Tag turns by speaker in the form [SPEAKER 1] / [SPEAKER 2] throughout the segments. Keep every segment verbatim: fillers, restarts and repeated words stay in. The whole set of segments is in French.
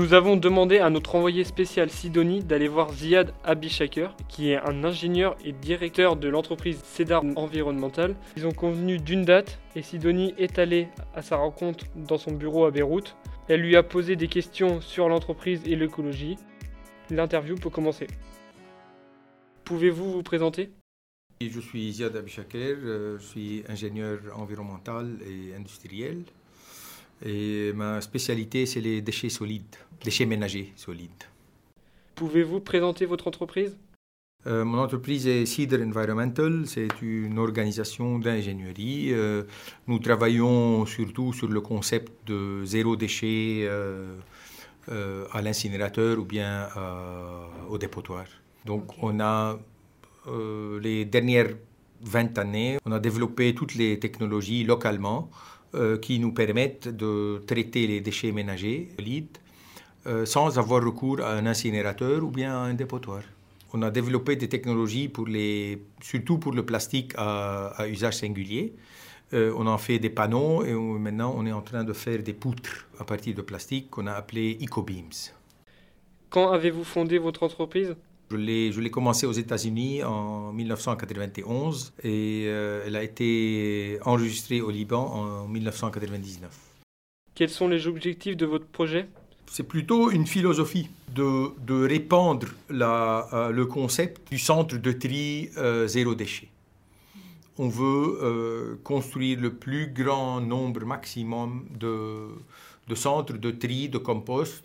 [SPEAKER 1] Nous avons demandé à notre envoyé spécial Sidonie d'aller voir Ziad Abishaker, qui est un ingénieur et directeur de l'entreprise Cedar Environmental. Ils ont convenu d'une date et Sidonie est allée à sa rencontre dans son bureau à Beyrouth. Elle lui a posé des questions sur l'entreprise et l'écologie. L'interview peut commencer. Pouvez-vous vous présenter ?
[SPEAKER 2] Je suis Ziad Abishaker, je suis ingénieur environnemental et industriel. Et ma spécialité, c'est les déchets solides, déchets ménagers solides.
[SPEAKER 1] Pouvez-vous présenter votre entreprise ?
[SPEAKER 2] euh, Mon entreprise est Cedar Environmental, c'est une organisation d'ingénierie. Euh, nous travaillons surtout sur le concept de zéro déchet euh, euh, à l'incinérateur ou bien euh, au dépotoir. Donc okay. on a euh, les dernières vingt années, on a développé toutes les technologies localement Euh, qui nous permettent de traiter les déchets ménagers solides euh, sans avoir recours à un incinérateur ou bien à un dépotoir. On a développé des technologies pour les, surtout pour le plastique à, à usage singulier. Euh, on en fait des panneaux et on, maintenant on est en train de faire des poutres à partir de plastique qu'on a appelées EcoBeams.
[SPEAKER 1] Quand avez-vous fondé votre entreprise ?
[SPEAKER 2] Je l'ai, je l'ai commencé aux États-Unis en dix-neuf cent quatre-vingt-onze et euh, elle a été enregistrée au Liban en dix-neuf cent quatre-vingt-dix-neuf.
[SPEAKER 1] Quels sont les objectifs de votre projet ?
[SPEAKER 2] C'est plutôt une philosophie de, de répandre la, euh, le concept du centre de tri euh, zéro déchet. On veut euh, construire le plus grand nombre maximum de, de centres de tri, de compost,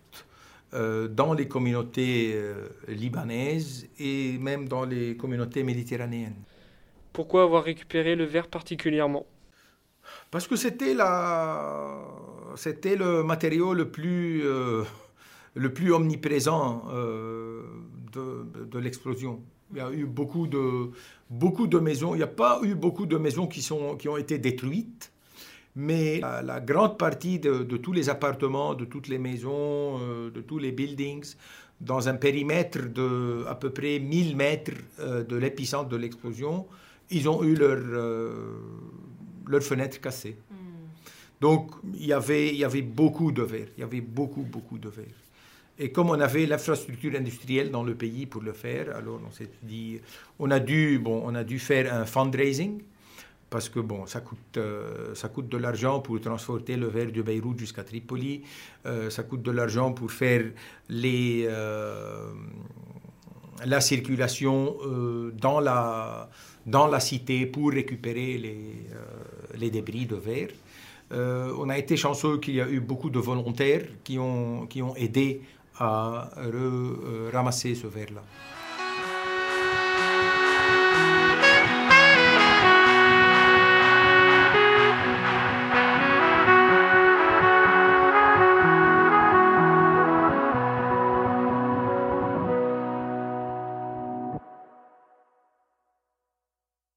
[SPEAKER 2] dans les communautés libanaises et même dans les communautés méditerranéennes.
[SPEAKER 1] Pourquoi avoir récupéré le verre particulièrement ?
[SPEAKER 2] Parce que c'était, la... c'était le matériau le plus, euh, le plus omniprésent euh, de, de l'explosion. Il y a eu beaucoup de, beaucoup de maisons, il n'y a pas eu beaucoup de maisons qui, sont, qui ont été détruites. Mais la, la grande partie de, de tous les appartements, de toutes les maisons, euh, de tous les buildings, dans un périmètre de à peu près mille mètres euh, de l'épicentre de l'explosion, ils ont eu leur, euh, leur fenêtre cassée. Mm. Donc, il y avait, il y avait beaucoup de verre. Il y avait beaucoup, beaucoup de verre. Et comme on avait l'infrastructure industrielle dans le pays pour le faire, alors on s'est dit, on a dû, bon, on a dû faire un fundraising. Parce que bon, ça coûte, euh, ça coûte de l'argent pour transporter le verre de Beyrouth jusqu'à Tripoli, euh, ça coûte de l'argent pour faire les, euh, la circulation euh, dans, la, dans la cité pour récupérer les, euh, les débris de verre. Euh, on a été chanceux qu'il y a eu beaucoup de volontaires qui ont, qui ont aidé à re, euh, ramasser ce verre-là.